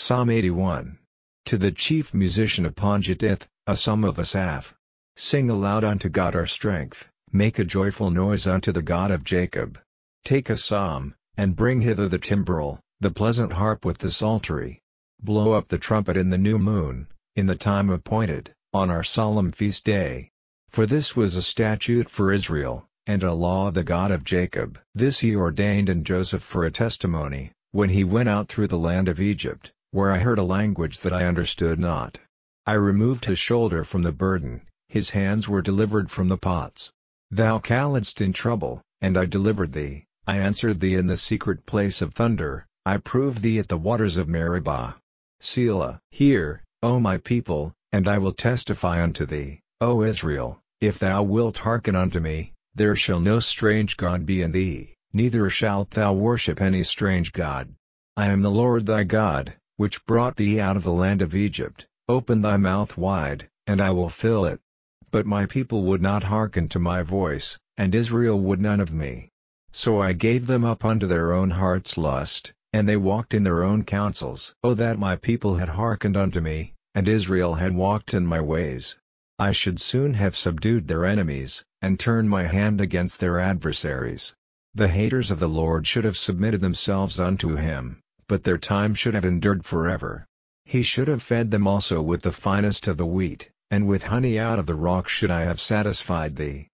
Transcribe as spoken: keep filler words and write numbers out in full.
Psalm eighty-one. To the chief musician upon Gittith, a psalm of Asaph. Sing aloud unto God our strength, make a joyful noise unto the God of Jacob. Take a psalm, and bring hither the timbrel, the pleasant harp with the psaltery. Blow up the trumpet in the new moon, in the time appointed, on our solemn feast day. For this was a statute for Israel, and a law of the God of Jacob. This he ordained in Joseph for a testimony, when he went out through the land of Egypt, where I heard a language that I understood not. I removed his shoulder from the burden, his hands were delivered from the pots. Thou calledst in trouble, and I delivered thee, I answered thee in the secret place of thunder, I proved thee at the waters of Meribah. Selah. Hear, O my people, and I will testify unto thee, O Israel, if thou wilt hearken unto me, there shall no strange god be in thee, neither shalt thou worship any strange god. I am the Lord thy God, which brought thee out of the land of Egypt. Open thy mouth wide, and I will fill it. But my people would not hearken to my voice, and Israel would none of me. So I gave them up unto their own heart's lust, and they walked in their own counsels. O that my people had hearkened unto me, and Israel had walked in my ways! I should soon have subdued their enemies, and turned my hand against their adversaries. The haters of the Lord should have submitted themselves unto him, but their time should have endured forever. He should have fed them also with the finest of the wheat, and with honey out of the rock should I have satisfied thee.